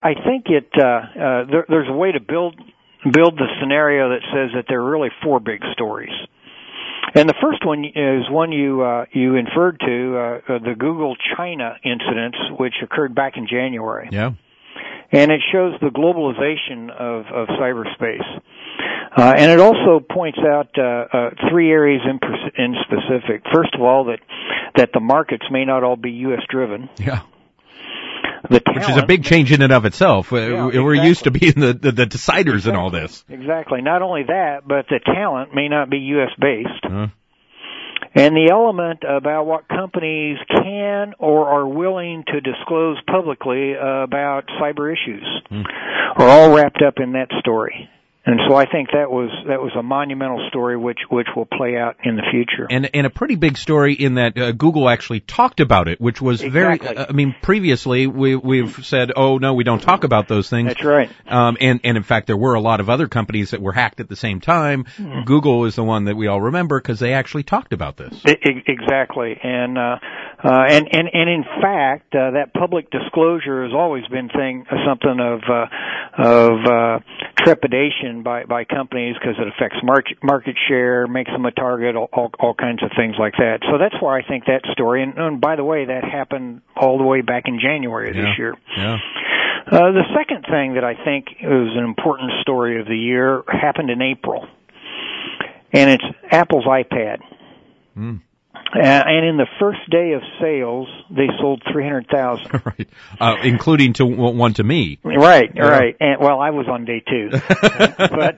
think there's a way to build the scenario that says that there are really four big stories. And the first one is one you inferred to, the Google China incidents, which occurred back in January. Yeah. And it shows the globalization of cyberspace. And it also points out three areas in specific. First of all, that the markets may not all be U.S. driven. Yeah. The talent, which is a big change in and of itself. Yeah, We're exactly. used to being the deciders in all this. Exactly. Not only that, but the talent may not be U.S. based. And the element about what companies can or are willing to disclose publicly about cyber issues are all wrapped up in that story. And so I think that was a monumental story which will play out in the future. And a pretty big story in that Google actually talked about it, which was exactly. very, previously we've said, oh no, we don't talk about those things. That's right. And in fact there were a lot of other companies that were hacked at the same time. Google is the one that we all remember because they actually talked about this. Exactly. And in fact, that public disclosure has always been something of trepidation by companies because it affects market share, makes them a target, all kinds of things like that. So that's why I think that story, and by the way, that happened all the way back in January of this year. Yeah. The second thing that I think is an important story of the year happened in April, and it's Apple's iPad. And in the first day of sales, they sold 300,000. Right. Including one to me. Right. And well, I was on day two. But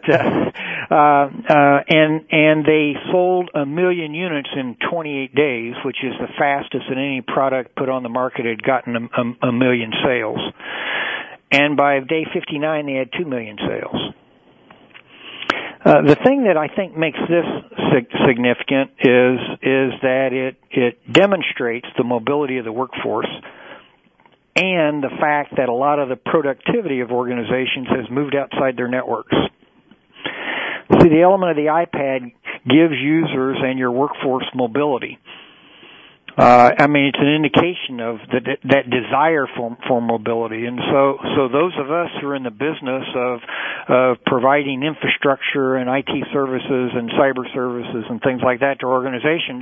and they sold 1 million units in 28 days, which is the fastest that any product put on the market had gotten a million sales. And by day 59, they had 2 million sales. The thing that I think makes this significant is that it demonstrates the mobility of the workforce and the fact that a lot of the productivity of organizations has moved outside their networks. See, the element of the iPad gives users and your workforce mobility. It's an indication of that desire for mobility. And so those of us who are in the business of providing infrastructure and IT services and cyber services and things like that to organizations,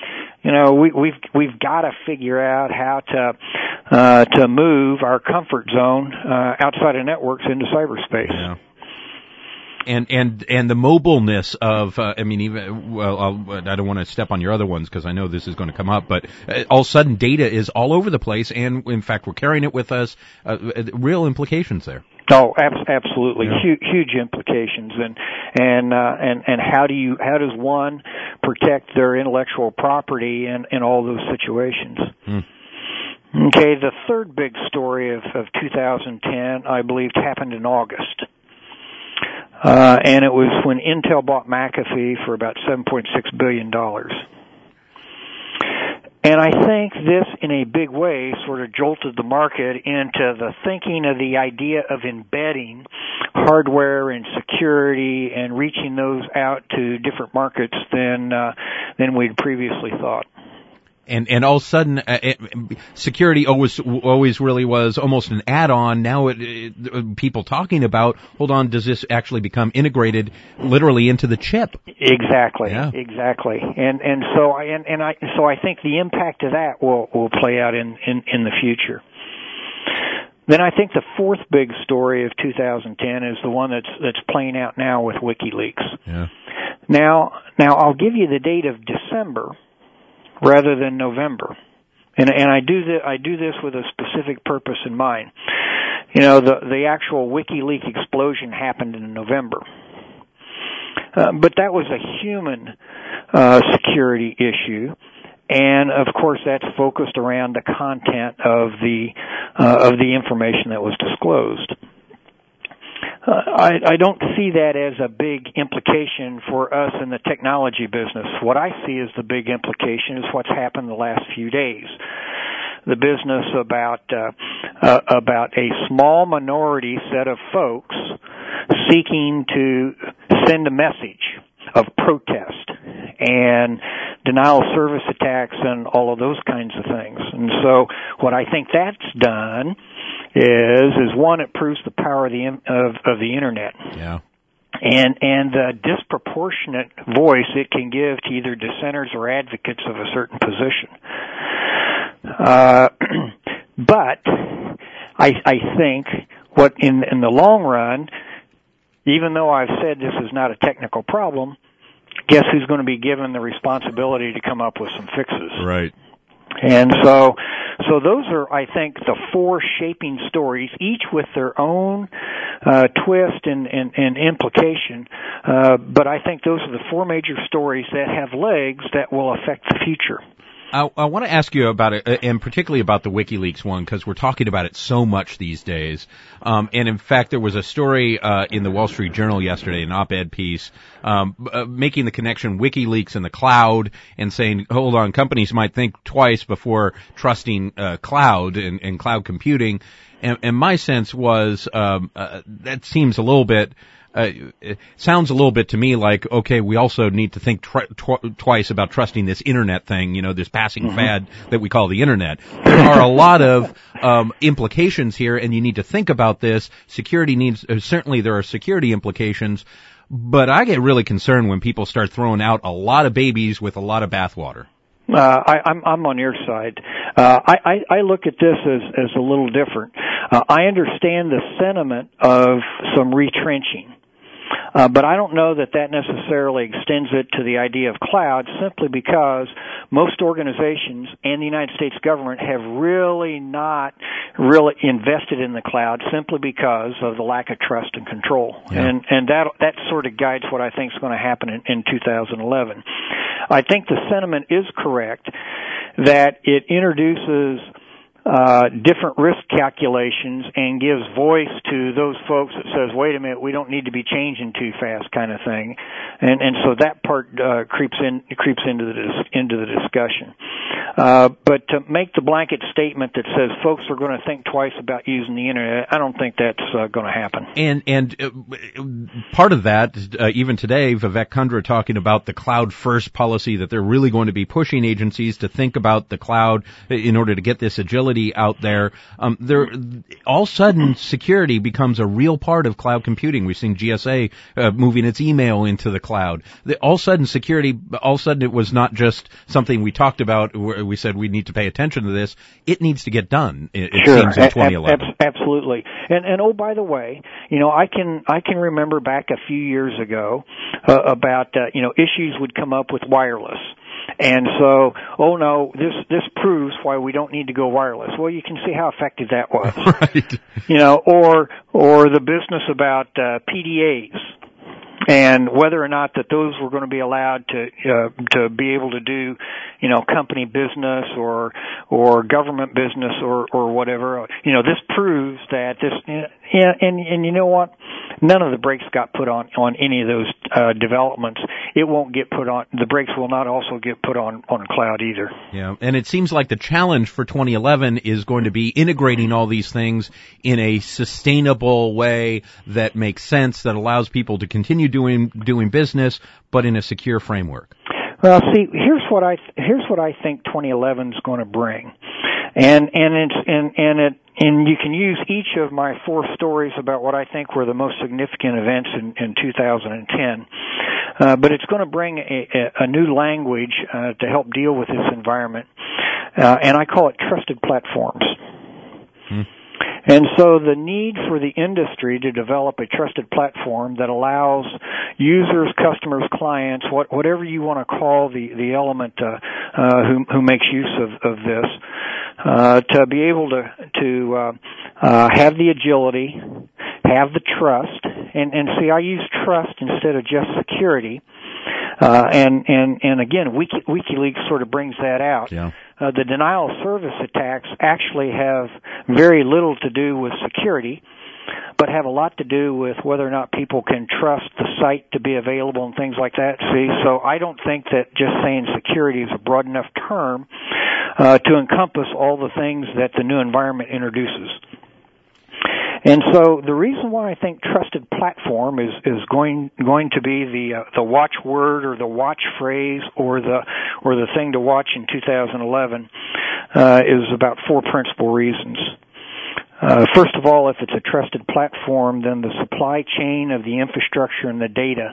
we've got to figure out how to move our comfort zone outside of networks into cyberspace. Yeah. And the mobileness of, I don't want to step on your other ones because I know this is going to come up, but all of a sudden data is all over the place, and in fact we're carrying it with us. Real implications there. Oh, absolutely, yeah. Huge implications, and how does one protect their intellectual property in all those situations? Okay, the third big story of 2010, I believe, happened in August. And it was when Intel bought McAfee for about $7.6 billion. And I think this, in a big way, sort of jolted the market into the thinking of the idea of embedding hardware and security and reaching those out to different markets than we'd previously thought. And all of a sudden, security always really was almost an add-on. Now people talking about, hold on, does this actually become integrated literally into the chip? Exactly. Yeah. Exactly. And so I think the impact of that will play out in the future. Then I think the fourth big story of 2010 is the one that's playing out now with WikiLeaks. Yeah. Now I'll give you the date of December rather than November. And I do this with a specific purpose in mind. The actual WikiLeaks explosion happened in November. But that was a human security issue. And of course that's focused around the content of the information that was disclosed. I don't see that as a big implication for us in the technology business. What I see as the big implication is what's happened the last few days. The business about a small minority set of folks seeking to send a message of protest and denial of service attacks and all of those kinds of things. And so what I think that's done is one, it proves the power of the internet. Yeah. And the disproportionate voice it can give to either dissenters or advocates of a certain position. But I think what in the long run, even though I've said this is not a technical problem, guess who's going to be given the responsibility to come up with some fixes? Right. And so those are, I think, the four shaping stories, each with their own twist and implication. But I think those are the four major stories that have legs that will affect the future. I want to ask you about it, and particularly about the WikiLeaks one, because we're talking about it so much these days. And in fact, there was a story in the Wall Street Journal yesterday, an op-ed piece, making the connection WikiLeaks and the cloud, and saying, hold on, companies might think twice before trusting cloud and cloud computing. And my sense was that seems a little bit. It sounds a little bit to me like, okay, we also need to think twice about trusting this internet thing, this passing fad that we call the internet. There are a lot of implications here, and you need to think about this. Security needs, certainly there are security implications, but I get really concerned when people start throwing out a lot of babies with a lot of bathwater. I'm on your side. I look at this as a little different. I understand the sentiment of some retrenching. But I don't know that necessarily extends it to the idea of cloud, simply because most organizations and the United States government have really not invested in the cloud, simply because of the lack of trust and control. Yeah. And that sort of guides what I think is going to happen in 2011. I think the sentiment is correct that it introduces different risk calculations and gives voice to those folks that says, wait a minute, we don't need to be changing too fast, kind of thing. And so that part creeps into the discussion. But to make the blanket statement that says folks are going to think twice about using the internet, I don't think that's going to happen. And part of that, even today, Vivek Kundra talking about the cloud first policy, that they're really going to be pushing agencies to think about the cloud in order to get this agility out there. All of a sudden, security becomes a real part of cloud computing. We've seen GSA moving its email into the cloud. All of a sudden, security, it was not just something we talked about where we said we need to pay attention to this. It needs to get done, it seems, in 2011. Absolutely. And oh, by the way, I can remember back a few years ago about issues would come up with wireless. And so, oh no, this proves why we don't need to go wireless. Well, you can see how effective that was. Right. Or the business about PDAs and whether or not that those were going to be allowed to be able to do, company business or government business or whatever. This proves that this, and you know what? None of the brakes got put on any of those developments. It won't get put on. The brakes will not also get put on cloud either. Yeah, and it seems like the challenge for 2011 is going to be integrating all these things in a sustainable way that makes sense, that allows people to continue doing business, but in a secure framework. Well, see, here's what I think 2011 is going to bring, and you can use each of my four stories about what I think were the most significant events in 2010. But it's going to bring a new language to help deal with this environment, and I call it trusted platforms. And so the need for the industry to develop a trusted platform that allows users, customers, clients, whatever you want to call the element who makes use of this, to be able to have the agility, have the trust, and see, I use trust instead of just security. And again, WikiLeaks sort of brings that out. Yeah. The denial of service attacks actually have very little to do with security, but have a lot to do with whether or not people can trust the site to be available and things like that. See, so I don't think that just saying security is a broad enough term to encompass all the things that the new environment introduces. And so the reason why I think trusted platform is going to be the watchword or the watch phrase or the thing to watch in 2011 is about four principal reasons. First of all, if it's a trusted platform, then the supply chain of the infrastructure and the data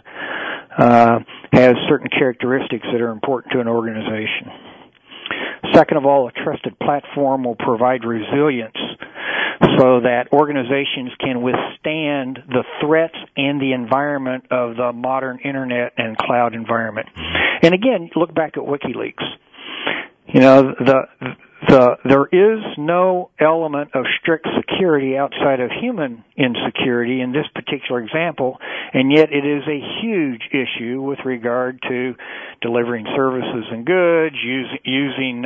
has certain characteristics that are important to an organization. Second of all, a trusted platform will provide resilience so that organizations can withstand the threats and the environment of the modern internet and cloud environment. And again, look back at WikiLeaks. You know, there is no element of strict security outside of human insecurity in this particular example, and yet it is a huge issue with regard to delivering services and goods, using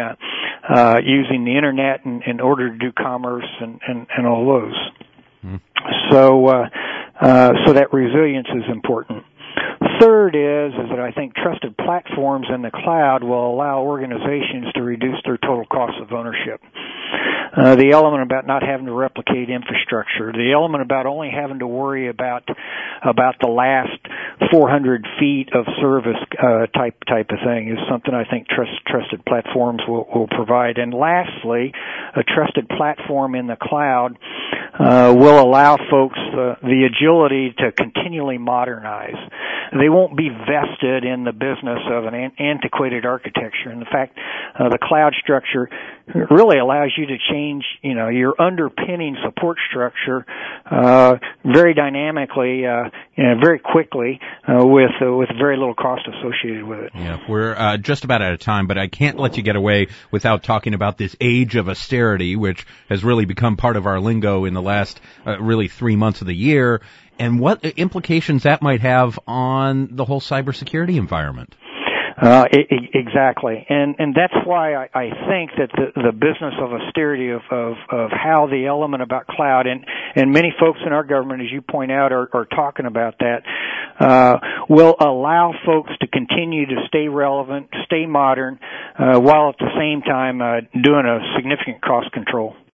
the internet in order to do commerce and all those. So that resilience is important. Third is that I think trusted platforms in the cloud will allow organizations to reduce their total cost of ownership. The element about not having to replicate infrastructure, the element about only having to worry about the last 400 feet of service type of thing is something I think trusted platforms will provide. And lastly, a trusted platform in the cloud will allow folks the agility to continually modernize. They won't be vested in the business of an antiquated architecture. In fact, the cloud structure really allows you to change, your underpinning support structure very dynamically, very quickly, with very little cost associated with it. Yeah, we're just about out of time, but I can't let you get away without talking about this age of austerity, which has really become part of our lingo in the last really 3 months of the year, and what implications that might have on the whole cybersecurity environment. Exactly, and that's why I think that the business of austerity of how the element about cloud and many folks in our government, as you point out, are talking about that, will allow folks to continue to stay relevant, stay modern, while at the same time doing a significant cost control.